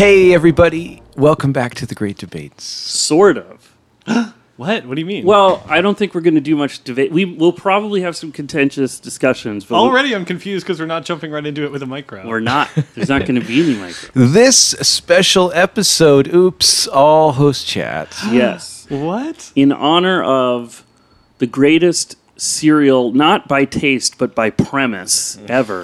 Hey, everybody. Welcome back to The Great Debates. Sort of. What? What do you mean? Well, I don't think we're going to do much debate. We'll probably have some contentious discussions. But already I'm confused because we're not jumping right into it with a micro. we're not. There's not going to be any micro. This special episode, oops, all host chat. Yes. What? In honor of the greatest cereal, not by taste, but by premise ever.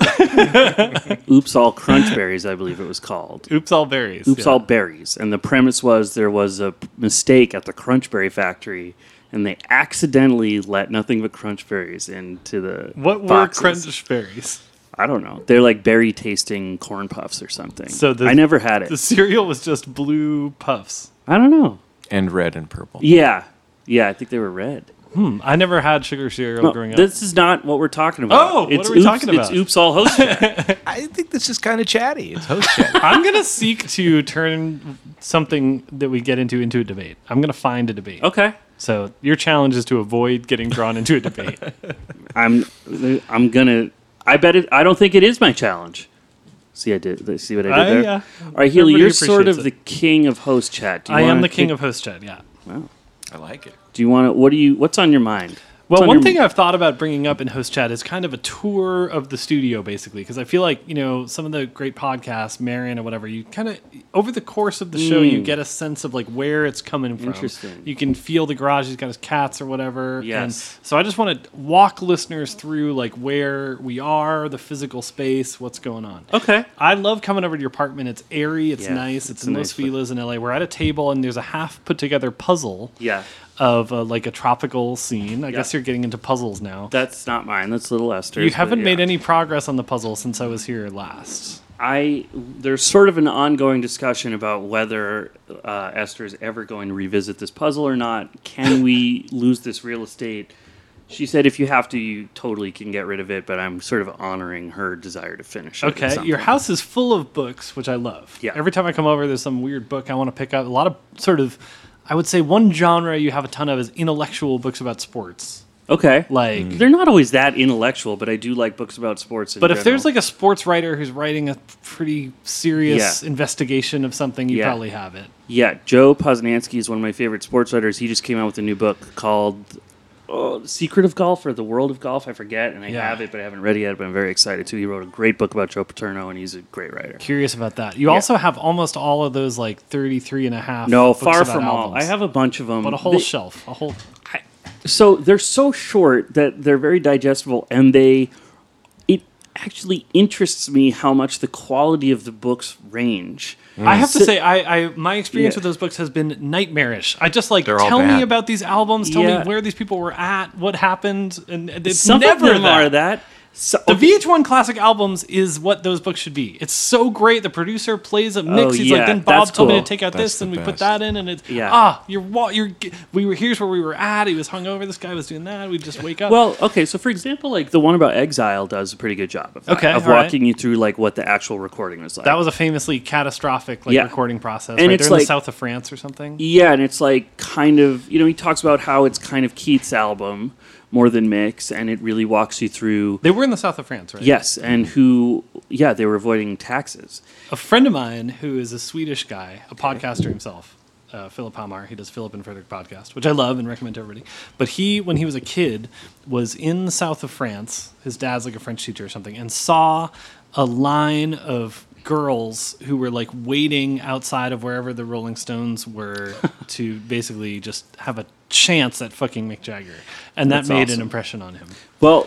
Oops All Crunch Berries, I believe it was called. Oops All Berries. Oops All Berries. And the premise was there was a mistake at the Crunch Berry factory, and they accidentally let nothing but Crunch Berries into the What boxes. were Crunch Berries? I don't know. They're like berry tasting corn puffs or something. So I never had it. The cereal was just blue puffs. I don't know. And red and purple. Yeah. I think they were red. I never had sugar cereal No, growing up. this is not what we're talking about. Oh, what are we talking about? It's Oops All Host Chat. I think this is kind of chatty. It's host chat. I'm going to seek to turn something that we get into a debate. I'm going to find a debate. Okay. So your challenge is to avoid getting drawn into a debate. I'm gonna. I bet it. I don't think it is my challenge. See, I did. See what I did there? Yeah. All right, Healy, Everybody you're sort of appreciates the king of host chat. Do you I am wanna the king pick- of host chat, yeah. Wow. I like it. Do you want to? What's on your mind? Well, What's on one your- thing I've thought about bringing up in host chat is kind of a tour of the studio, basically, because I feel like, some of the great podcasts, Marion or whatever, you kind of, over the course of the show, you get a sense of like where it's coming from. Interesting. You can feel the garage, he's got his cats or whatever. Yes. And so I just want to walk listeners through like where we are, the physical space, what's going on. Okay. I love coming over to your apartment. It's airy, it's Yeah, nice, it's it's in a Los nice place. Feliz in LA. We're at a table and there's a half put together puzzle Yeah. of like a tropical scene. I guess you're getting into puzzles now. That's not mine. That's Little Esther's. You haven't but made yeah. any progress on the puzzle since I was here last. There's sort of an ongoing discussion about whether Esther is ever going to revisit this puzzle or not. Can we lose this real estate? She said if you have to, you totally can get rid of it, but I'm sort of honoring her desire to finish it. at Okay, some your point. house is full of books, which I love. Yeah. Every time I come over, there's some weird book I want to pick up. A lot of sort of, I would say one genre you have a ton of is intellectual books about sports. Okay. Like, They're not always that intellectual, but I do like books about sports. but if there's like a sports writer who's writing a pretty serious Yeah. investigation of something, you Yeah. probably have it. Joe Posnanski is one of my favorite sports writers. He just came out with a new book called The Secret of Golf or The World of Golf. I forget, and I Yeah. have it, but I haven't read it yet. But I'm very excited too. He wrote a great book about Joe Paterno, and he's a great writer. Curious about that. You also have almost all of those like 33 and a half. No, books far about from all. albums. I have a bunch of them, But a whole shelf, a whole. So they're so short that they're very digestible, and it actually interests me how much the quality of the books range. I have to So- say, my experience Yeah. with those books has been nightmarish. I just like, They're all tell me bad. about these albums, tell Yeah. me where these people were at, what happened, and it's Some never of them that. are that. So, The VH1 Classic albums is what those books should be. It's so great. The producer plays a mix. He's yeah, like, then Bob that's told me cool. to take out That's this, and the we put best. that in, and it's here's where we were at. He was hungover. This guy was doing that. We just wake up. well, okay. So, for example, like the one about Exile does a pretty good job of that, Okay, of all right. walking you through like what the actual recording was like. that was a famously catastrophic Yeah. recording process. And Right? it's They're in the like- south of France or something. Yeah, and it's like kind of, he talks about how it's kind of Keith's album more than Mick's, and it really walks you through. They were in the south of France, right? Yes, and they were avoiding taxes. A friend of mine who is a Swedish guy, a podcaster himself, Philip Hammar, he does Philip and Frederick podcast, which I love and recommend to everybody. But he, when he was a kid, was in the south of France. His dad's like a French teacher or something, and saw a line of girls who were like waiting outside of wherever the Rolling Stones were to basically just have a chance at fucking Mick Jagger. And that That's made awesome. an impression on him. Well,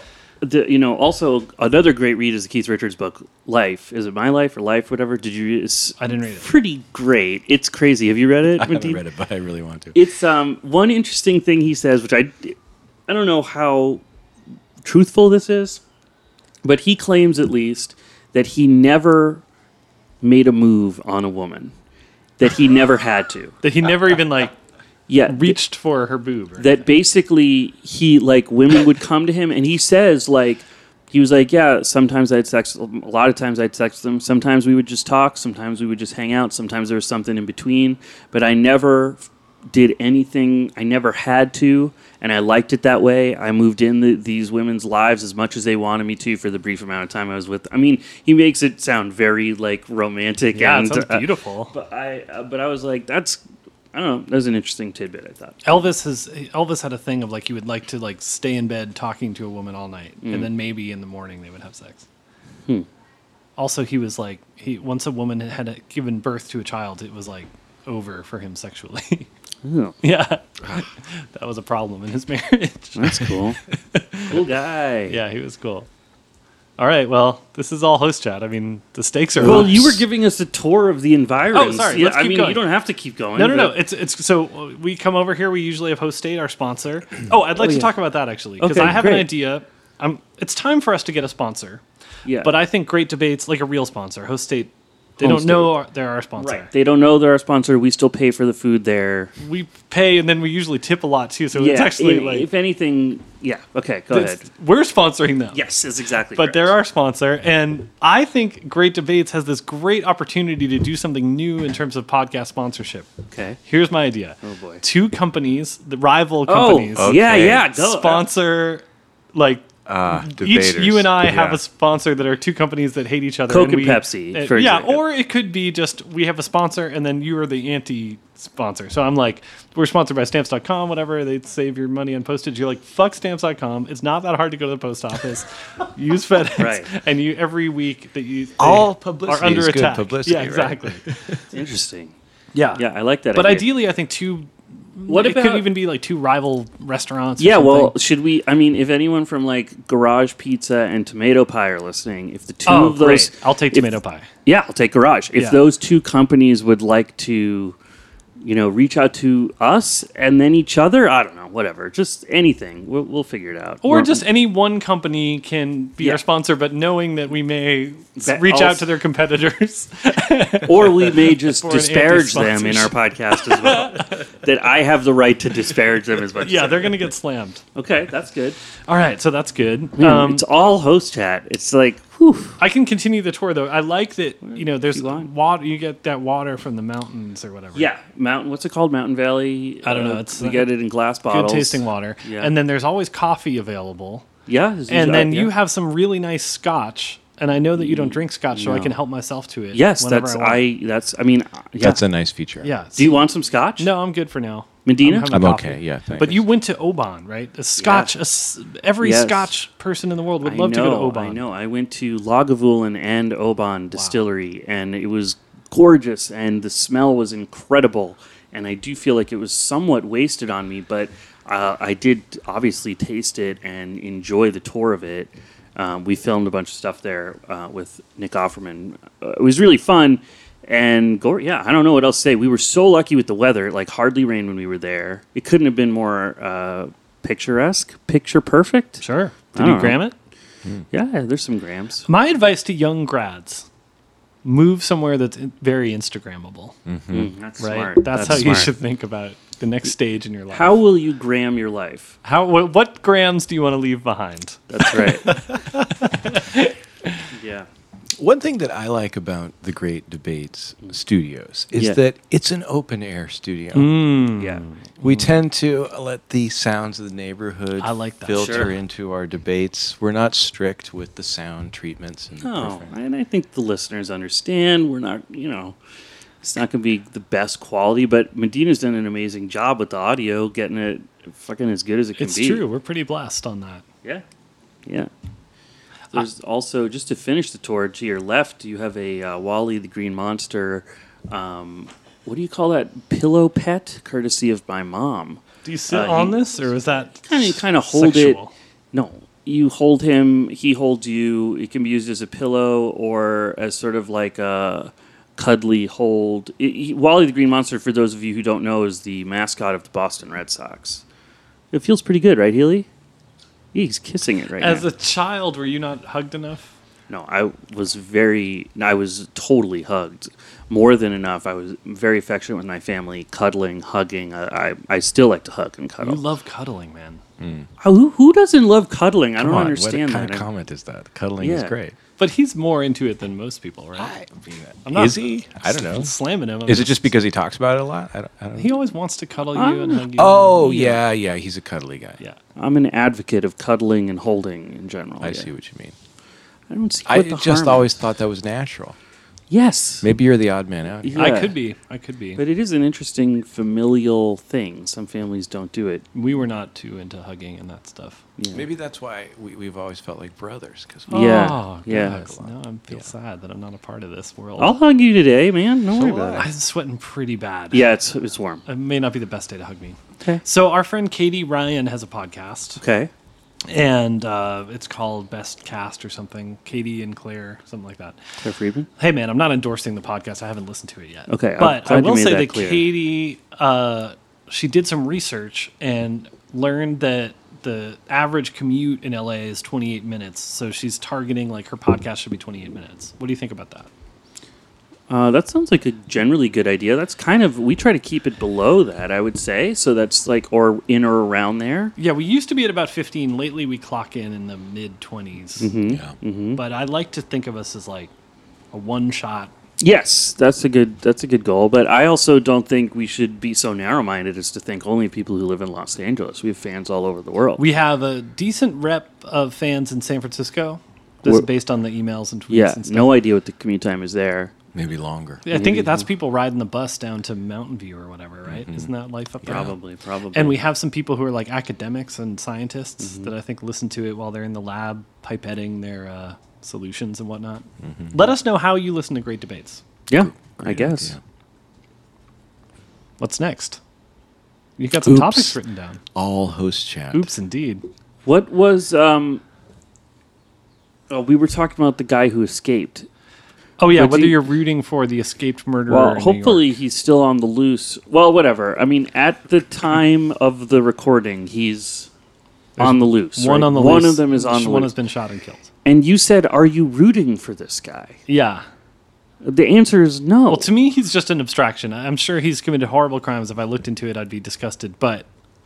also another great read is the Keith Richards book, Life. Is it My Life or Life, whatever? Did you read it? I didn't read it. Pretty great. It's crazy. Have you read it? I haven't read it, but I really want to. It's one interesting thing he says, which I don't know how truthful this is, but he claims at least that he never made a move on a woman, that he never had to. That he never even like Yeah, reached for her boob. Or that basically he like women would come to him, and he says like he was like, yeah, sometimes I'd sex, a lot of times I'd sex them. Sometimes we would just talk. Sometimes we would just hang out. Sometimes there was something in between, but I never did anything. I never had to, and I liked it that way. I moved in these women's lives as much as they wanted me to for the brief amount of time I was with. I mean, he makes it sound very like romantic. Yeah, and, it sounds beautiful. But I was like, I don't know. That was an interesting tidbit, I thought. Elvis had a thing of like he would like to like stay in bed talking to a woman all night, and then maybe in the morning they would have sex. Also, he was like once a woman had given birth to a child, it was like over for him sexually. Oh, Yeah, that was a problem in his marriage. that's cool. Cool guy. Yeah, he was cool. All right, well, this is all host chat. I mean, the stakes are. Well, high. you were giving us a tour of the environs. Oh, sorry, Yeah, let's I keep mean, going. you don't have to keep going. No. but- It's so we come over here. We usually have Host State, our sponsor. Oh, I'd like to yeah. talk about that actually because Okay, I have an great. idea. It's time for us to get a sponsor. Yeah. But I think Great Debates, like a real sponsor, Host State, they Home don't know they're our sponsor. Right. They don't know they're our sponsor. We still pay for the food there. We pay, and then we usually tip a lot too. So it's actually if, like if anything, yeah. Okay, go ahead. we're sponsoring them. Yes, is exactly. But correct. they're our sponsor, and I think Great Debates has this great opportunity to do something new in terms of podcast sponsorship. Okay. Here's my idea. Oh, boy. Two companies, the rival Oh, companies, yeah. Go. sponsor like each Debaters. you and I have Yeah. a sponsor that are two companies that hate each other. Coke and and Pepsi, for yeah, example. or it could be just we have a sponsor and then you are the anti-sponsor. So I'm like, we're sponsored by Stamps.com, whatever. They save your money on postage. You're like, fuck Stamps.com. It's not that hard to go to the post office. Use FedEx, Right. and you every week that you All they publicity are under is good attack. publicity, Yeah, right? exactly. It's interesting. Yeah, Yeah, I like that. But idea. ideally, I think two. What it could about- even be like two rival restaurants? or Yeah, something. well, should we? I mean, if anyone from like Garage Pizza and Tomato Pie are listening, if the two Oh, of those, great. I'll take if- tomato pie. Yeah, I'll take Garage. If Yeah. those two companies would like to, reach out to us and then each other, I don't know, whatever, just anything, we'll figure it out. Or Well, just any one company can be Yeah. our sponsor, but knowing that we may That reach out also- to their competitors. or we may just For an disparage them in our anti-sponsorship. podcast as well. That I have the right to disparage them as much. Yeah, as they're going to get slammed. okay. That's good. All right, so that's good. Man, it's all host chat. It's like, whew. I can continue the tour though. I like that there's Keep going. water. You get that water from the mountains or whatever. Yeah, Mountain. What's it called? Mountain Valley. I don't know, it's, we get it in glass good bottles. tasting water. Yeah. And then there's always coffee available. Yeah, And then yeah. you have some really nice scotch. And I know that you don't drink scotch, so I No. can help myself to it. Yes, whenever that's I want. I mean, yeah. That's a nice feature. Yeah. Do you want some scotch? No, I'm good for now. Medina? having I'm coffee. okay. Yeah, thanks. But you went to Oban, right? A Scotch. Every Yes. Scotch person in the world would I love to go to know, Oban. I know. I went to Lagavulin and Oban Distillery, and it was gorgeous, and the smell was incredible. And I do feel like it was somewhat wasted on me, but I did obviously taste it and enjoy the tour of it. We filmed a bunch of stuff there with Nick Offerman. It was really fun. And I don't know what else to say. We were so lucky with the weather; it like hardly rained when we were there. It couldn't have been more picturesque, picture perfect. Sure. I Did you don't gram it? Yeah, there's some grams. My advice to young grads: move somewhere that's very Instagrammable. That's Right. smart. That's how you smart. should think about the next stage in your life. How will you gram your life? What grams do you want to leave behind? That's right. Yeah. One thing that I like about the Great Debates Studios is Yeah. that it's an open air studio. Yeah. We tend to let the sounds of the neighborhood I like that. filter Sure. into our debates. We're not strict with the sound treatments. And No, and I think the listeners understand. We're not, it's not going to be the best quality, but Medina's done an amazing job with the audio, getting it fucking as good as it can It's be. true. We're pretty blessed on that. Yeah. Yeah. There's also, just to finish the tour, to your left, you have a Wally the Green Monster. What do you call that? Pillow pet, courtesy of my mom. Do you sit He- on this, or is that Kind of hold sexual? it. No, you hold him. He holds you. It can be used as a pillow or as sort of like a cuddly hold. Wally the Green Monster, for those of you who don't know, is the mascot of the Boston Red Sox. It feels pretty good, right, Healy? He's kissing it right As now. a child, were you not hugged enough? No, I was totally hugged. More than enough. I was very affectionate with my family, cuddling, hugging. I still like to hug and cuddle. You love cuddling, man. Who doesn't love cuddling? I Come don't on, understand what kind that. of comment is that? Cuddling Yeah. is great. But he's more into it than most people, right? I'm not Is he? I don't know. slamming him. Is it just because he talks about it a lot? I don't know. He always wants to cuddle you and hug you. Oh, yeah. He's a cuddly guy. Yeah. I'm an advocate of cuddling and holding in general. I see what you mean. I don't see I what the just harm always is. thought that was natural. Yes. Maybe you're the odd man out. Yeah. I could be. But it is an interesting familial thing. Some families don't do it. We were not too into hugging and that stuff. Yeah. Maybe that's why we've always felt like brothers. Cause Yeah, Oh, yeah. guys, now I feel sad that I'm not a part of this world. I'll hug you today, man. Don't worry will about it. I'm sweating pretty bad. Yeah, it's warm. It may not be the best day to hug me. Okay. So our friend Katie Ryan has a podcast, Okay. and it's called Best Cast or something. Katie and Claire, something like that. Claire Friedman? Hey, man, I'm not endorsing the podcast. I haven't listened to it yet. Okay, I'm but I glad you will made say that that clear. Katie, she did some research and learned that the average commute in LA is 28 minutes. So she's targeting like her podcast should be 28 minutes. What do you think about that? That sounds like a generally good idea. That's kind of, we try to keep it below that, I would say. So that's like, or in or around there. Yeah, we used to be at about 15. Lately, we clock in the mid 20s. Mm-hmm. But I like to think of us as like a one shot. Yes, that's a good goal. But I also don't think we should be so narrow-minded as to think only people who live in Los Angeles. We have fans all over the world. We have a decent rep of fans in San Francisco. This is We're- based on the emails and tweets yeah, and stuff. no idea what the commute time is there. maybe longer. I think that's people riding the bus down to Mountain View or whatever, right? Isn't that life up there? Probably. And we have some people who are like academics and scientists Mm-hmm. that I think listen to it while they're in the lab pipetting their solutions and whatnot. Let us know how you listen to Great Debates. Yeah, I Great guess. idea. What's next? You got some Oops. topics written down. All host chat. Oops, indeed. What was we were talking about the guy who escaped. Oh yeah, But whether do you- you're rooting for the escaped murderer. Well, in New hopefully York. he's still on the loose. Well, whatever. I mean, at the time of the recording, he's on the loose. one right? on the One loose. of them is on the One loose. has been shot and killed. And you said, "Are you rooting for this guy?" Yeah. The answer is no. Well, to me, he's just an abstraction. I'm sure he's committed horrible crimes. If I looked into it, I'd be disgusted. But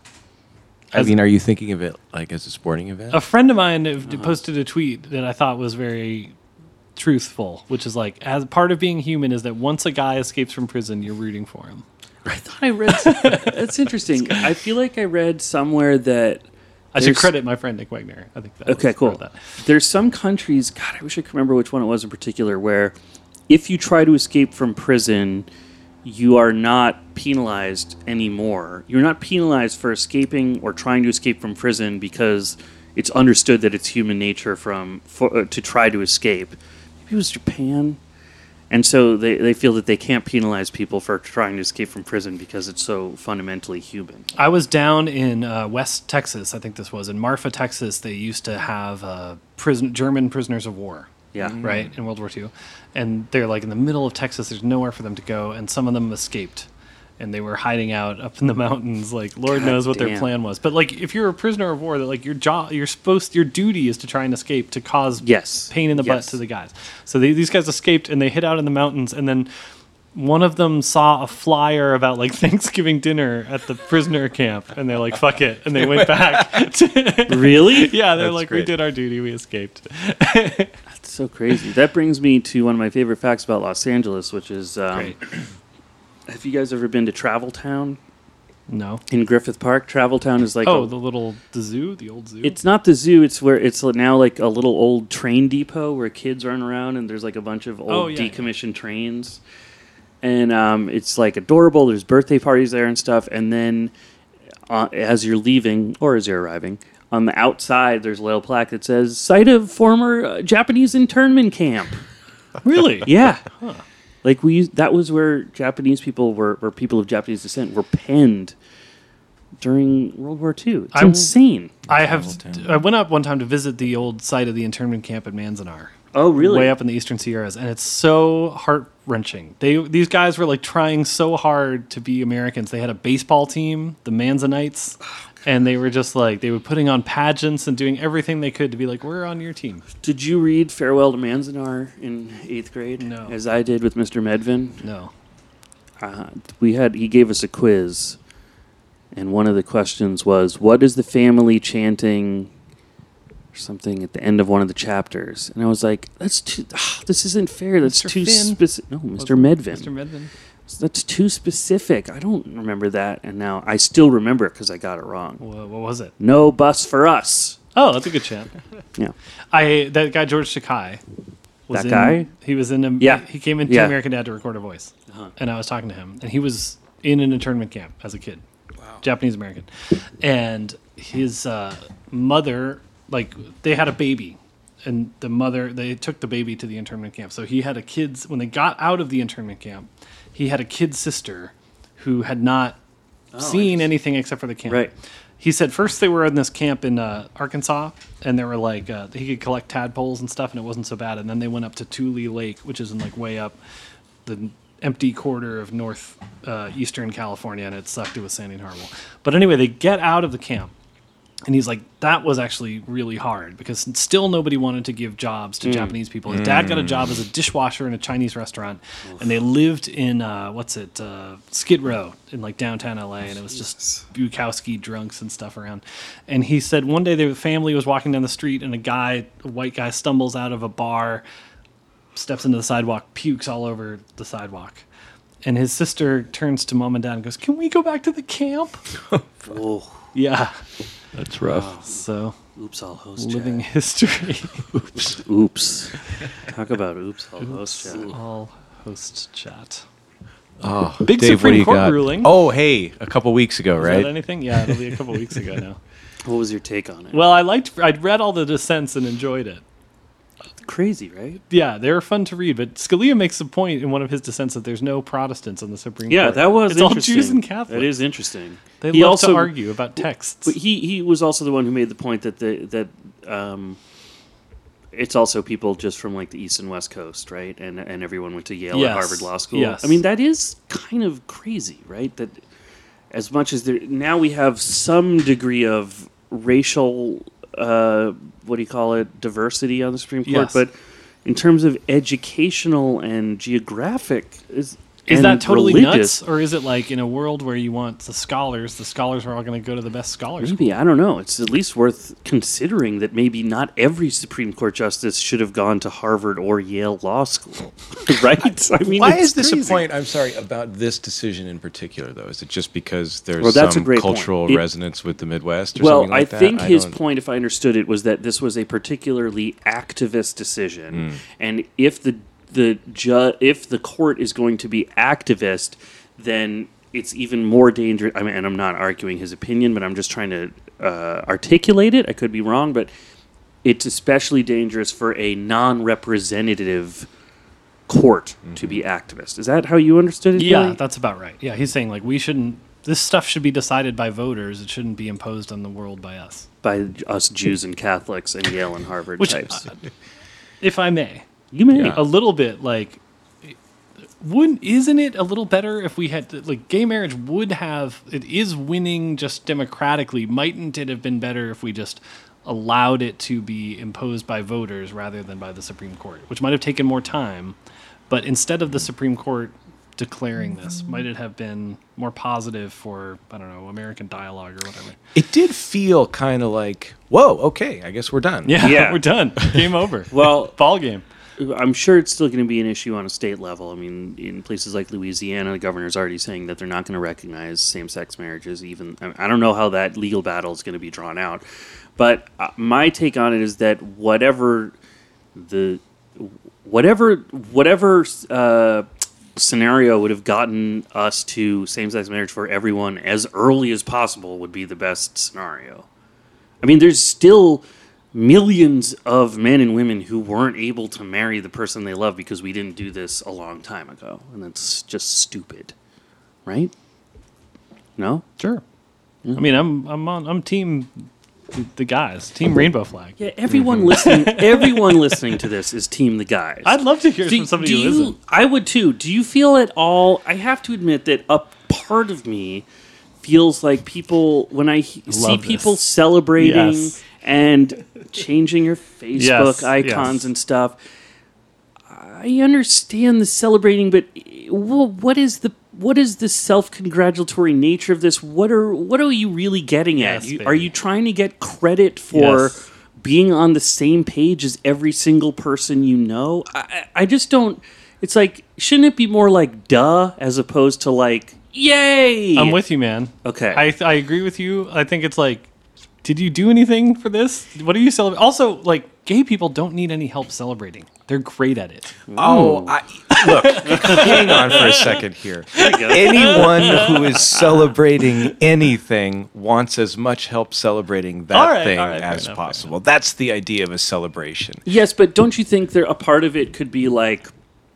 I mean, are you thinking of it like as a sporting event? a friend of mine posted a tweet that I thought was very truthful, which is like, as part of being human is that once a guy escapes from prison, you're rooting for him. I thought I read. That's interesting. I feel like I read somewhere that I should There's- credit my friend Nick Wagner. I think that. Okay, was cool. part of that. There's some countries, God, I wish I could remember which one it was in particular, where if you try to escape from prison, you are not penalized anymore. You're not penalized for escaping or trying to escape from prison because it's understood that it's human nature to try to escape. Maybe it was Japan. And so they feel that they can't penalize people for trying to escape from prison because it's so fundamentally human. I was down in West Texas. I think this was in Marfa, Texas. They used to have German prisoners of war. Yeah. Right, in World War II. And they're like in the middle of Texas. There's nowhere for them to go. And some of them escaped. And they were hiding out up in the mountains. Like, Lord God knows what their damn. plan was. But like, if you're a prisoner of war, that like your duty is to try and escape to cause Yes. pain in the butt Yes. to the guys. So these guys escaped and they hid out in the mountains. And then one of them saw a flyer about like Thanksgiving dinner at the prisoner camp. And they're like, fuck it. And they went back. Really? Yeah, they're That's like, we great. did our duty. We escaped. That's so crazy. That brings me to one of my favorite facts about Los Angeles, which is Great. have you guys ever been to Travel Town No. in Griffith Park? Travel Town is like The zoo, the old zoo. it's not the zoo. It's where it's now like a little old train depot where kids run around and there's like a bunch of old yeah, decommissioned trains. And it's like adorable. There's birthday parties there and stuff. And then as you're leaving or as you're arriving, on the outside there's a little plaque that says "Site of former Japanese internment camp." really? Yeah. Like that was where Japanese people were people of Japanese descent were penned during World War II. It's insane. I went up one time to visit the old site of the internment camp at Manzanar. Oh, really? Way up in the Eastern Sierras, and it's so heart-wrenching. These guys were like trying so hard to be Americans. They had a baseball team, the Manzanites, and they were just like they were putting on pageants and doing everything they could to be like, we're on your team. Did you read Farewell to Manzanar in 8th grade? No. As I did with Mr. Medvin? No. He gave us a quiz, and one of the questions was, what is the family chanting something at the end of one of the chapters, and I was like, "That's too. This isn't fair. That's Mr. too Finn? specific." No, Mr. Medvin. Mr. Medvin. That's too specific. I don't remember that, and now I still remember it because I got it wrong. What was it? No bus for us. Oh, that's a good chant. Yeah. That guy George Takei. That guy? He was in a. Yeah. He came into Yeah. American Dad to record a voice, Uh-huh. and I was talking to him, and he was in an internment camp as a kid, Japanese American, and his mother, like, they had a baby, and they took the baby to the internment camp. So he had when they got out of the internment camp, he had a kid sister who had not seen anything except for the camp. Right. He said first they were in this camp in Arkansas, and they were like he could collect tadpoles and stuff, and it wasn't so bad. And then they went up to Tule Lake, which is in like way up the empty quarter of north eastern California, and it sucked. It was sandy and horrible. But anyway, they get out of the camp, and he's like, that was actually really hard because still nobody wanted to give jobs to Japanese people. His dad got a job as a dishwasher in a Chinese restaurant, and they lived in Skid Row in like downtown LA, and it was just Bukowski drunks and stuff around. And he said one day the family was walking down the street, and a white guy stumbles out of a bar, steps into the sidewalk, pukes all over the sidewalk. And his sister turns to mom and dad and goes, "Can we go back to the camp?" Oh, Yeah. That's rough. So, oops, all host living chat. history. Oops. Talk about oops, all host chat. All host chat. Oh, Big Dave, what Supreme do you Court got? ruling. Oh, hey, a couple weeks ago, Is right? that anything? Yeah, it'll be a couple weeks ago now. What was your take on it? Well, I'd read all the dissents and enjoyed it. Crazy, right? Yeah, they were fun to read, but Scalia makes a point in one of his dissents that there's no Protestants on the Supreme Yeah, Court. that was it's interesting. all Jews and Catholics. That is interesting. They He love also- to argue about texts. But he was also the one who made the point that it's also people just from like the East and West Coast, right? And everyone went to Yale Yes. and Harvard Law School. Yes. I mean, that is kind of crazy, right? That as much as now we have some degree of racial, what do you call it, diversity on the Supreme Court, Yes. but in terms of educational and geographic, Is and that totally religious, nuts, or is it like in a world where you want the scholars are all going to go to the best scholars? Maybe, I don't know. It's at least worth considering that maybe not every Supreme Court justice should have gone to Harvard or Yale Law School, right? I mean, Why it's is this crazy. a point? I'm sorry about this decision in particular, though. Is it just because there's Well, that's a some great point. cultural It- resonance with the Midwest, or Well, something like that? I think his don't- point, if I understood it, was that this was a particularly activist decision, and if the court is going to be activist, then it's even more dangerous. I mean, and I'm not arguing his opinion, but I'm just trying to articulate it. I could be wrong, but it's especially dangerous for a non-representative court to be activist. Is that how you understood it? Yeah, Billy? that's about right. Yeah, he's saying like this stuff should be decided by voters. It shouldn't be imposed on the world by us. By us Jews and Catholics and Yale and Harvard Which, types. if I may, You may. Yeah. a little bit like, isn't it a little better if we had like gay marriage it is winning just democratically? Mightn't it have been better if we just allowed it to be imposed by voters rather than by the Supreme Court, which might have taken more time, but instead of the Supreme Court declaring this, might it have been more positive for, I don't know, American dialogue or whatever? It did feel kind of like, whoa, okay, I guess we're done. Yeah. We're done. Game over. Well, Ball game. I'm sure it's still going to be an issue on a state level. I mean, in places like Louisiana, the governor's already saying that they're not going to recognize same-sex marriages. Even I don't know how that legal battle is going to be drawn out, but my take on it is that whatever scenario would have gotten us to same-sex marriage for everyone as early as possible would be the best scenario. I mean, there's still millions of men and women who weren't able to marry the person they love because we didn't do this a long time ago, and that's just stupid, right? No? Sure. I mean, I'm team the guys, team rainbow flag. Yeah, everyone listening to this is team the guys. I'd love to hear from somebody who isn't. I would too. Do you feel at all? I have to admit that a part of me feels like people when I see Love people this. celebrating Yes. and changing your Facebook Yes, icons yes. and stuff. I understand the celebrating, but what is the self-congratulatory nature of this? What are you really getting at? Yes, Are you baby. trying to get credit for Yes. being on the same page as every single person you know. I just don't. It's like, shouldn't it be more like duh as opposed to like yay? I'm with you, man. Okay. I agree with you. I think it's like, did you do anything for this? What are you celebrating? Also, like, gay people don't need any help celebrating. They're great at it. Look, hang on for a second here. There you go. Anyone who is celebrating anything wants as much help celebrating that All right, thing fair as enough, possible. That's the idea of a celebration. Yes, but don't you think a part of it could be like,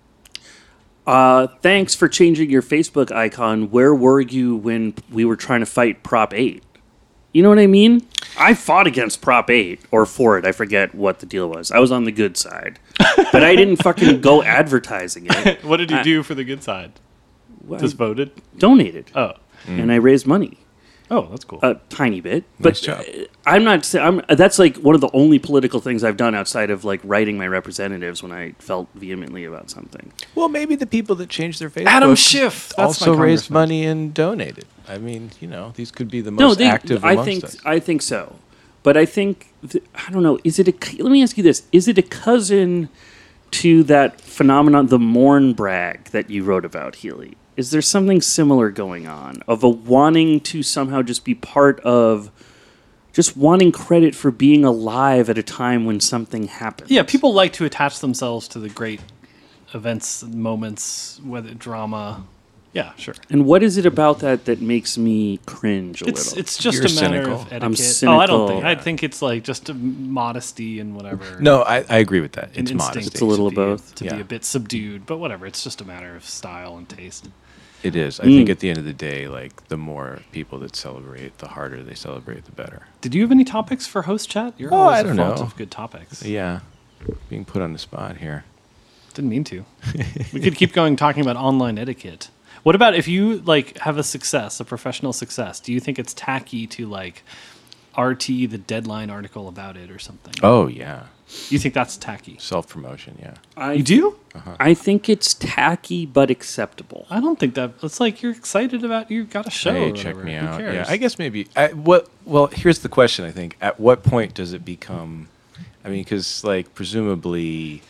thanks for changing your Facebook icon. Where were you when we were trying to fight Prop 8? You know what I mean? I fought against Prop 8 or for it. I forget what the deal was. I was on the good side. But I didn't fucking go advertising it. What did you do for the good side? Just voted? Donated. Oh. And I raised money. Oh, that's cool. A tiny bit. But Nice job. I'm not saying that's like one of the only political things I've done outside of like writing my representatives when I felt vehemently about something. Well, maybe the people that changed their Facebook Adam Schiff. That's also my raised congressman. money and donated. I mean, these could be the most active amongst us. I think so. But I think I don't know. Let me ask you this: is it a cousin to that phenomenon, the mourn brag that you wrote about, Healy? Is there something similar going on of a wanting to somehow just be part of, just wanting credit for being alive at a time when something happens? Yeah, people like to attach themselves to the great events, moments, whether drama. Yeah, sure. And what is it about that makes me cringe a little? It's just You're a matter cynical. of etiquette. I'm Oh, I cynical. don't think. I think it's like just a modesty and whatever. No, I agree with that. An It's instinct modesty. It's a little of to be- both. To Yeah. be a bit subdued, but whatever. It's just a matter of style and taste. It is. I think at the end of the day, like, the more people that celebrate, the harder they celebrate, the better. Did you have any topics for host chat? You're Oh, always I a don't font know. of good topics. Yeah. Being put on the spot here. Didn't mean to. We could keep going talking about online etiquette. What about if you like have a success, a professional success? Do you think it's tacky to like RT the Deadline article about it or something? Oh, yeah. You think that's tacky? Self-promotion, yeah. You do? I think it's tacky but acceptable. I don't think that. It's like you're excited about you got a show. Hey, or check whatever. me Who out. cares? Yeah, I guess maybe. Well, here's the question, I think. At what point does it become... I mean, because, like, presumably...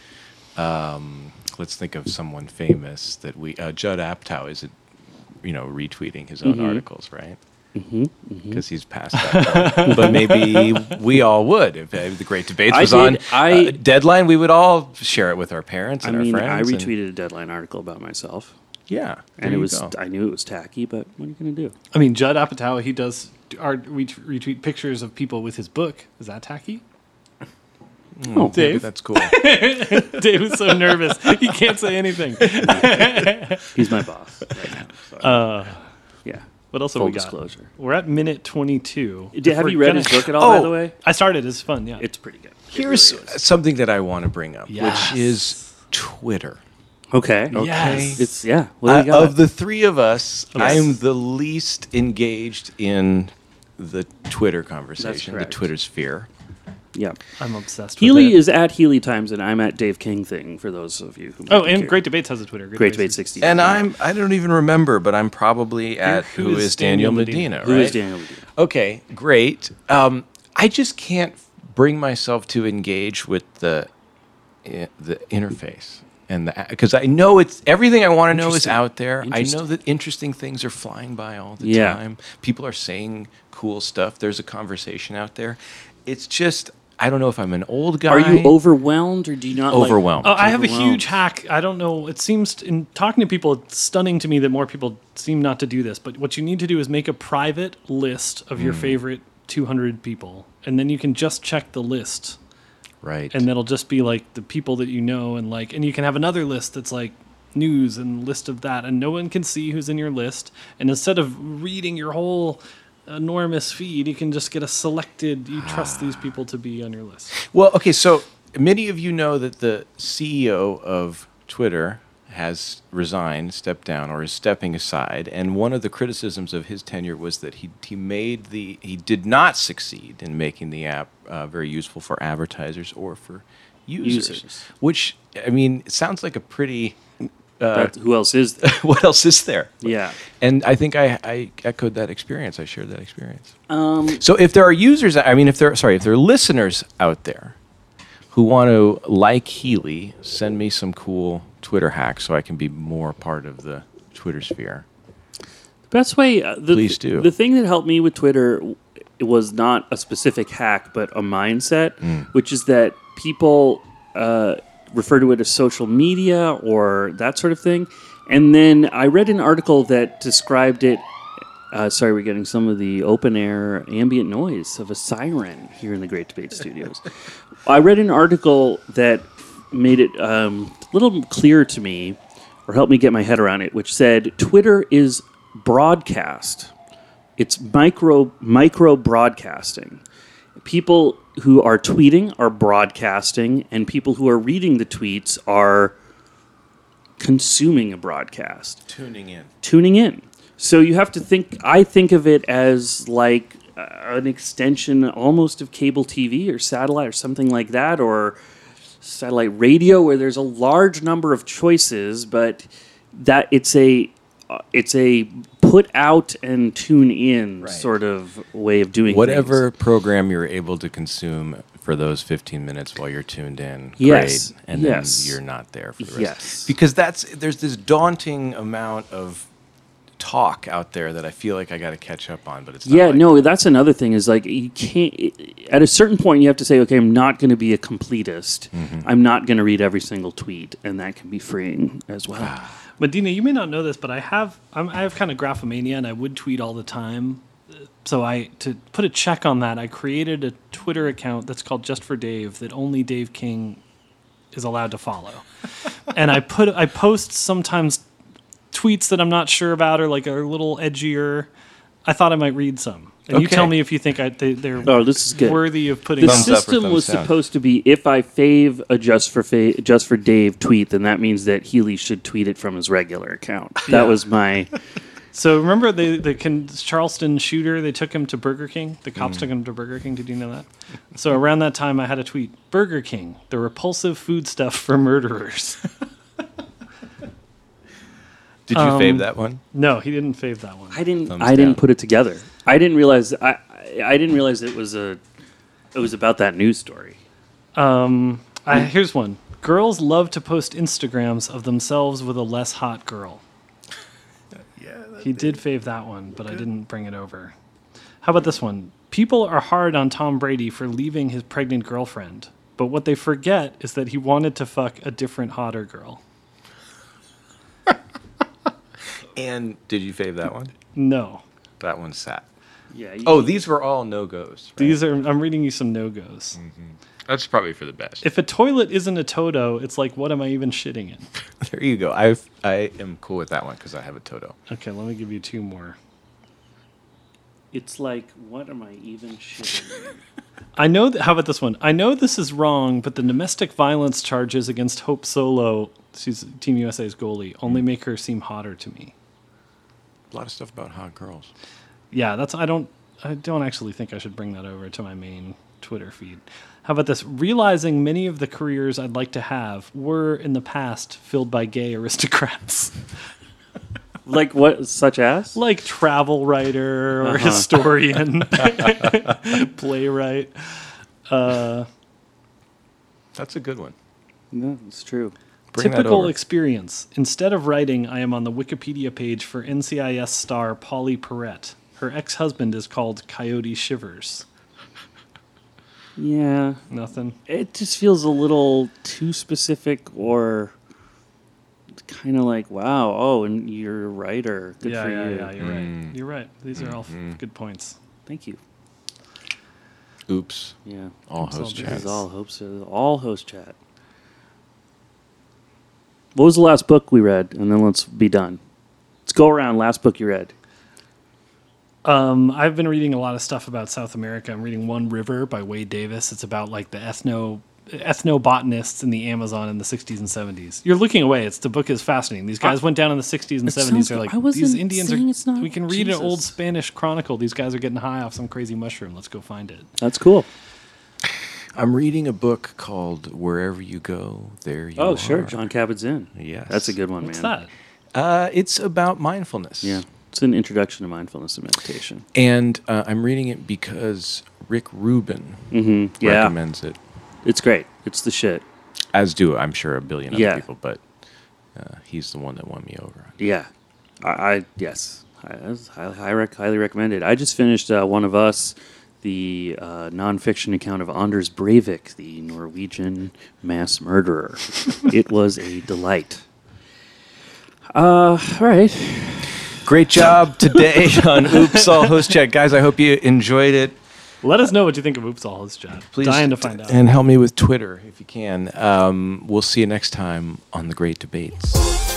let's think of someone famous that we... Judd Apatow isn't, retweeting his own articles, right? Because he's past that point. But maybe we all would. If the Great Debates I was did. on Deadline, we would all share it with our parents and our I friends. and- retweeted a Deadline article about myself, yeah. and there it you was. go. I knew it was tacky, but what are you going to do? I mean, Judd Apatow, he does retweet pictures of people with his book. Is that tacky? Oh, Maybe Dave? that's cool. Dave is so nervous. He can't say anything. he's my boss right now. So. Yeah. What else have Full we got? disclosure. We're at minute 22. Have you read his book at all? By the way, I started. It's fun. Yeah. it's pretty good. It Here's really is. something that I want to bring up, Yes. which is Twitter. Okay. Yes. It's What do you got? Of the three of us, Yes. I'm the least engaged in the Twitter conversation, the correct. Twitter sphere. Yeah. I'm obsessed Healy with it. is at Healy Times, and I'm at Dave King Thing. For those of you who. Oh, might be and curious. Great Debates has a Twitter. Great Debate 60. And I don't even remember, but I'm probably at Who is Daniel Daniel Medina, Medina? Who right? is Daniel Medina? Okay, great. I just can't bring myself to engage with the interface and because I know it's everything I want to know is out there. I know that interesting things are flying by all the Yeah. time. People are saying cool stuff. There's a conversation out there. It's just I don't know if I'm an old guy. Are you overwhelmed, or do you not? Overwhelmed. Oh, I have a Overwhelmed. huge hack. I don't know. It seems, in talking to people, it's stunning to me that more people seem not to do this. But what you need to do is make a private list of your favorite 200 people, and then you can just check the list, Right. and that'll just be like the people that you know, and like, and you can have another list that's like news and list of that, and no one can see who's in your list. And instead of reading your whole enormous feed, you can just get a selected. You trust these people to be on your list. Well, okay, so many of you know that the CEO of Twitter has resigned, stepped down, or is stepping aside. And one of the criticisms of his tenure was that he did not succeed in making the app very useful for advertisers or for users. Users. Which, I mean, it sounds like a pretty Who else is there? what else is there? Yeah. And I think I echoed that experience. I shared that experience. So if there are users, if there are listeners out there who want to, like Healy, send me some cool Twitter hacks so I can be more part of the Twitter sphere. Best way, Please do. The thing that helped me with Twitter was not a specific hack, but a mindset, which is that people refer to it as social media or that sort of thing. And then I read an article that described it. Sorry, we're getting some of the open air ambient noise of a siren here in the Great Debate Studios. I read an article that made it a little clearer to me, or helped me get my head around it, which said Twitter is broadcast. It's micro broadcasting. People who are tweeting are broadcasting, and people who are reading the tweets are consuming a broadcast. Tuning in. So you have to think, I think of it as like an extension almost of cable TV or satellite or something like that, or satellite radio, where there's a large number of choices, but that it's a put out and tune in sort of way of doing Whatever things. program you're able to consume for those 15 minutes while you're tuned in, Yes. great, and then you're not there for the rest. Yes. Because there's this daunting amount of talk out there that I feel like I got to catch up on, but it's not. Yeah, like no, that's another thing is like you can't, at a certain point you have to say, okay, I'm not going to be a completist. I'm not going to read every single tweet, and that can be freeing as well. Medina, you may not know this, but I have kind of graphomania, and I would tweet all the time. So to put a check on that, I created a Twitter account that's called Just for Dave that only Dave King is allowed to follow, and I post sometimes tweets that I'm not sure about or like are a little edgier. I thought I might read some, and you tell me if you think they're this is good. worthy of putting. The Thumbs up or system thumbs was down? supposed to be if I fave a Just for Dave tweet, then that means that Healy should tweet it from his regular account. That was my. So remember the Charleston shooter? They took him to Burger King. The cops took him to Burger King. Did you know that? So around that time, I had a tweet: Burger King, the repulsive food stuff for murderers. Did you fave that one? No, he didn't fave that one. I didn't down. put it together. I didn't realize it was about that news story. Here's one. Girls love to post Instagrams of themselves with a less hot girl. He did fave that one, but I didn't bring it over. How about this one? People are hard on Tom Brady for leaving his pregnant girlfriend, but what they forget is that he wanted to fuck a different, hotter girl. And did you fave that one? No. That one sat. Yeah. These were all no-goes. Right? I'm reading you some no-goes. That's probably for the best. If a toilet isn't a Toto, it's like, what am I even shitting in? There you go. I am cool with that one because I have a Toto. Okay, let me give you two more. It's like, what am I even shitting? I know how about this one? I know this is wrong, but the domestic violence charges against Hope Solo, she's Team USA's goalie, only make her seem hotter to me. A lot of stuff about hot girls. Yeah, I don't actually think I should bring that over to my main Twitter feed. How about this? Realizing many of the careers I'd like to have were in the past filled by gay aristocrats. Like what? Such as? Like travel writer or historian, playwright. That's a good one. No, it's true. Bring that Typical over. experience. Instead of writing, I am on the Wikipedia page for NCIS star Polly Perrette. Her ex-husband is called Coyote Shivers. Yeah. Nothing. It just feels a little too specific, or kind of like, wow, oh, and you're a writer. Good for you. Yeah, you're right. You're right. These are all good points. Thank you. Oops. Yeah. All Oops, host all This chats. is all host chat. What was the last book we read? And then let's be done. Let's go around. Last book you read. I've been reading a lot of stuff about South America. I'm reading One River by Wade Davis. It's about like the ethnobotanists in the Amazon in the 60s and 70s. You're looking away. The book is fascinating. These guys went down in the 60s and 70s. They're like, these Indians are. We can read an old Spanish chronicle. These guys are getting high off some crazy mushroom. Let's go find it. That's cool. I'm reading a book called Wherever You Go, There You Are. Oh, sure. John Kabat-Zinn. Yes. That's a good one, What's man. that? It's about mindfulness. Yeah. It's an introduction to mindfulness and meditation. And I'm reading it because Rick Rubin Yeah. recommends it, It's great. It's the shit. as do, I'm sure, a billion Yeah. other people, but he's the one that won me over. Yeah. Yes. Highly recommend it. I just finished One of Us, the nonfiction account of Anders Breivik, the Norwegian mass murderer. It was a delight. All right. Great job today on Oops All Host Chat. Guys, I hope you enjoyed it. Let us know what you think of Oops All Host Chat. Please Dying to find out. And help me with Twitter if you can. We'll see you next time on The Great Debates.